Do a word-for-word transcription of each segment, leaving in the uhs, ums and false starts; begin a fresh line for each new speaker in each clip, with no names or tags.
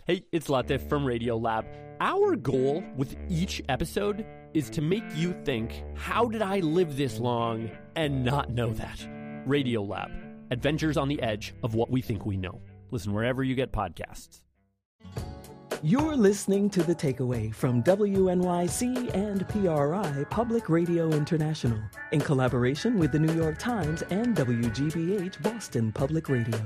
Hey, it's Latif from Radiolab. Our goal with each episode is to make you think, how did I live this long and not know that? Radiolab, adventures on the edge of what we think we know. Listen wherever you get podcasts.
You're listening to The Takeaway from W N Y C and P R I Public Radio International in collaboration with the New York Times and W G B H Boston Public Radio.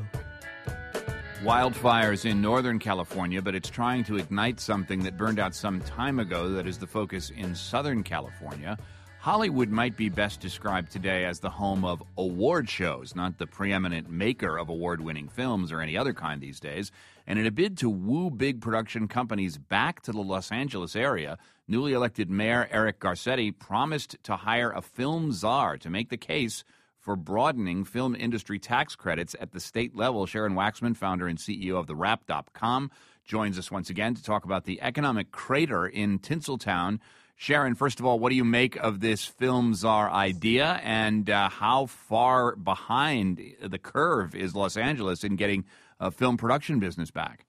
Wildfires in Northern California, but it's trying to ignite something that burned out some time ago that is the focus in Southern California. Hollywood might be best described today as the home of award shows, not the preeminent maker of award-winning films or any other kind these days. And in a bid to woo big production companies back to the Los Angeles area, newly elected Mayor Eric Garcetti promised to hire a film czar to make the case for broadening film industry tax credits at the state level. Sharon Waxman, founder and C E O of the Wrap dot com, joins us once again to talk about the economic crater in Tinseltown. Sharon, first of all, what do you make of this film czar idea, and uh, how far behind the curve is Los Angeles in getting a film production business back?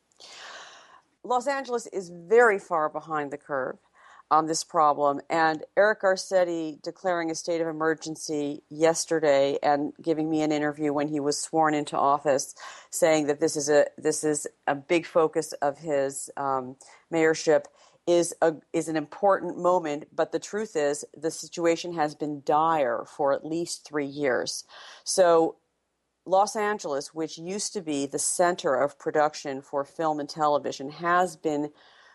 Los Angeles is very far behind the curve on this problem, and Eric Garcetti declaring a state of emergency yesterday and giving me an interview when he was sworn into office, saying that this is a this is a big focus of his um, mayorship, is a is an important moment. But the truth is, the situation has been dire for at least three years. So Los Angeles, which used to be the center of production for film and television, has been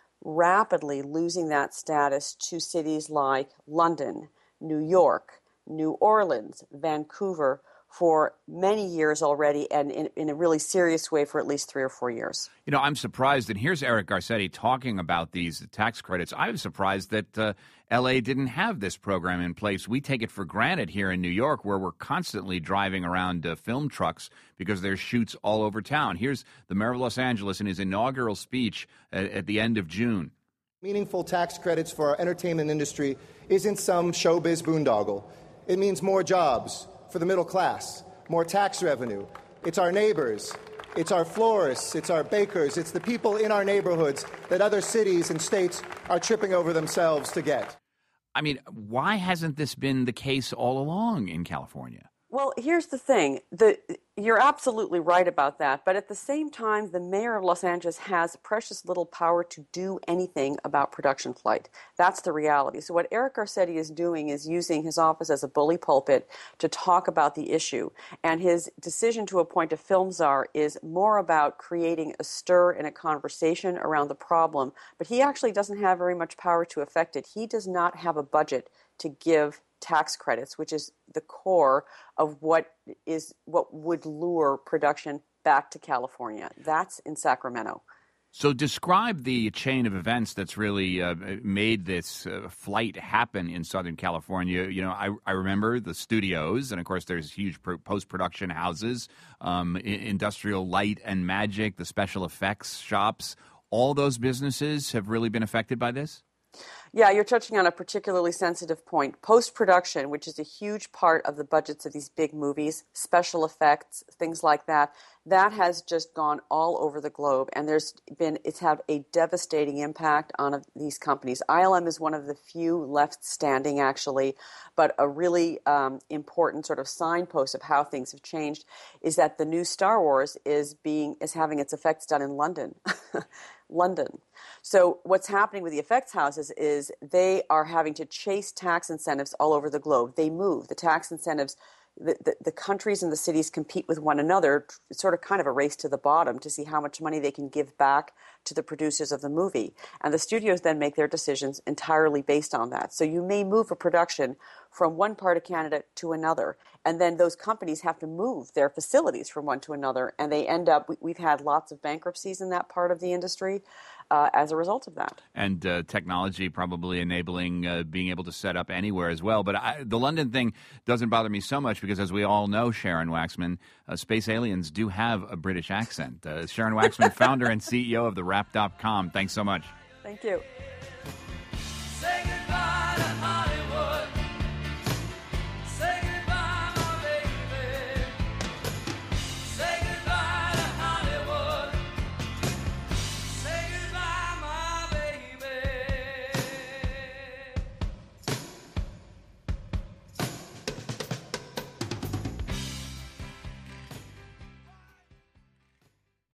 rapidly losing that status to cities like London, New York, New Orleans, Vancouver for many years already, and in, in a really serious way for at least three or four years.
You know, I'm surprised, and here's Eric Garcetti talking about these tax credits. I'm surprised that uh, L A didn't have this program in place. We take it for granted here in New York, where we're constantly driving around uh, film trucks because there's shoots all over town. Here's the mayor of Los Angeles in his inaugural speech at, at the end of June.
Meaningful tax credits for our entertainment industry isn't some showbiz boondoggle. It means more jobs for the middle class, more tax revenue. It's our neighbors, it's our florists, it's our bakers, it's the people in our neighborhoods that other cities and states are tripping over themselves to get.
I mean, why hasn't this been the case all along in California?
Well, here's the thing. The, you're absolutely right about that. But at the same time, the mayor of Los Angeles has precious little power to do anything about production flight. That's the reality. So what Eric Garcetti is doing is using his office as a bully pulpit to talk about the issue. And his decision to appoint a film czar is more about creating a stir and a conversation around the problem. But he actually doesn't have very much power to affect it. He does not have a budget to give tax credits, which is the core of what is what would lure production back to California. That's in Sacramento.
So describe the chain of events that's really uh, made this uh, flight happen in Southern California. You know, I, I remember the studios, and of course there's huge pro- post-production houses, um, I- Industrial Light and Magic, the special effects shops. All those businesses have really been affected by this?
Yeah, you're touching on a particularly sensitive point. Post-production, which is a huge part of the budgets of these big movies, special effects, things like that, that has just gone all over the globe, and there's been it's had a devastating impact on these companies. I L M is one of the few left standing, actually, but a really um, important sort of signpost of how things have changed is that the new Star Wars is being is having its effects done in London. London. So what's happening with the effects houses is they are having to chase tax incentives all over the globe. They move. The tax incentives, the, the, the countries and the cities compete with one another. It's sort of kind of a race to the bottom to see how much money they can give back to the producers of the movie. And the studios then make their decisions entirely based on that. So you may move a production from one part of Canada to another, and then those companies have to move their facilities from one to another, and they end up, we, we've had lots of bankruptcies in that part of the industry uh, as a result of that.
And uh, technology probably enabling uh, being able to set up anywhere as well. But I, the London thing doesn't bother me so much because, as we all know, Sharon Waxman, uh, space aliens do have a British accent. Uh, Sharon Waxman, founder and C E O of the Wrap dot com. Thanks so much.
Thank you.